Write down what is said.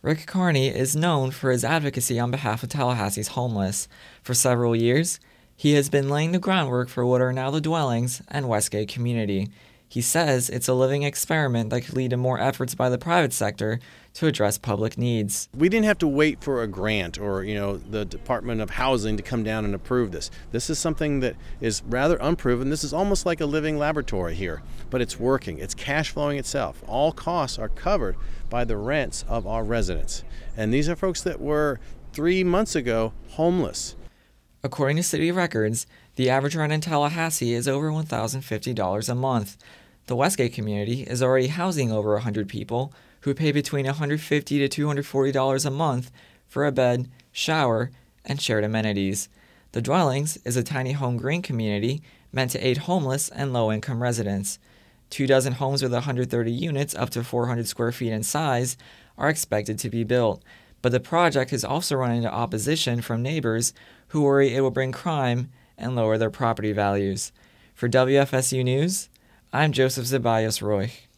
Rick Carney is known for his advocacy on behalf of Tallahassee's homeless. For several years, he has been laying the groundwork for what are now the dwellings and Westgate community. He says it's a living experiment that could lead to more efforts by the private sector to address public needs. We didn't have to wait for a grant or, the Department of Housing to come down and approve this. This is something that is rather unproven. This is almost like a living laboratory here, but it's working. It's cash flowing itself. All costs are covered by the rents of our residents. And these are folks that were 3 months ago homeless. According to city records, the average rent in Tallahassee is over $1,050 a month. The Westgate community is already housing over 100 people who pay between $150 to $240 a month for a bed, shower, and shared amenities. The Dwellings is a tiny home green community meant to aid homeless and low-income residents. 24 homes with 130 units up to 400 square feet in size are expected to be built, but the project has also run into opposition from neighbors who worry it will bring crime and lower their property values. For WFSU News, I'm Joseph Zeballos Roy.